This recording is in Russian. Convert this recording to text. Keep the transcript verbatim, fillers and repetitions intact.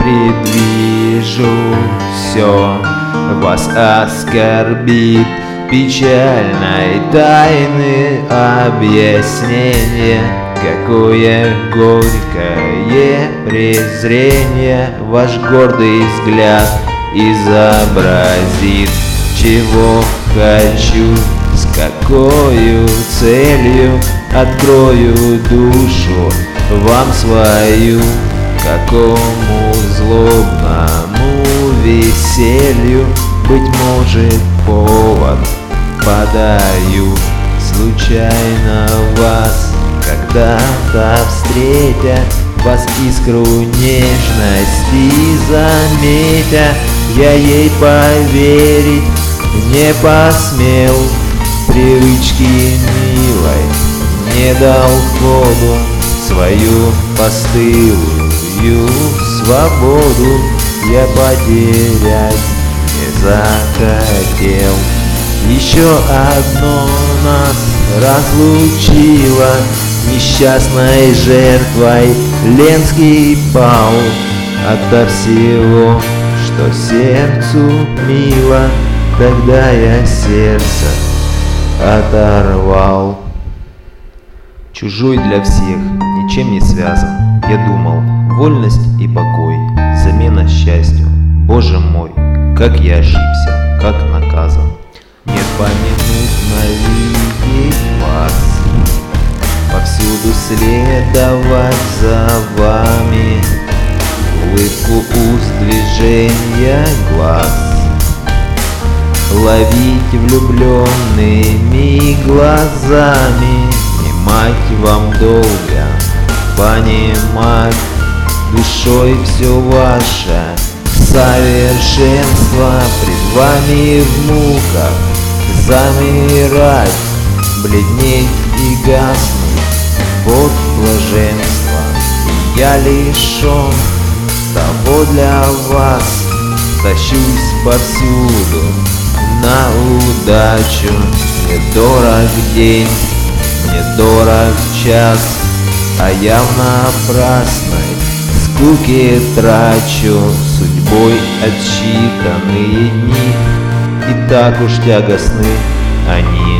предвижу, все вас оскорбит. Печальной тайны объяснение, какое горькое презрение ваш гордый взгляд изобразит. Чего хочу, с какою целью открою душу вам свою, какому злобному веселью, быть может, повод подаю. Случайно вас когда-то встретя, вас искру нежности заметя, я ей поверить не посмел. Привычки милой не дал ходу, свою постылую свободу я потерять не захотел. Еще одно нас разлучило, несчастной жертвой Ленский пал. Ото всего, что сердцу мило, тогда я сердце оторвал. Чужой для всех, ничем не связан, я думал, вольность и покой, замена счастью. Боже мой, как я ошибся, как наказан. Не поминутно видеть вас, повсюду следовать за вами, улыбку уст, движения глаз, ловить влюбленными глазами, внимать вам долго, понимать душой все ваше совершенство, пред вами в муках замирать, бледнеть и гаснуть от блаженства. И я лишен того для вас, тащусь повсюду на удачу. Мне дорог день, мне дорог час, а я в напрасной скуке трачу судьбой отсчитанные дни, и так уж тягостны они.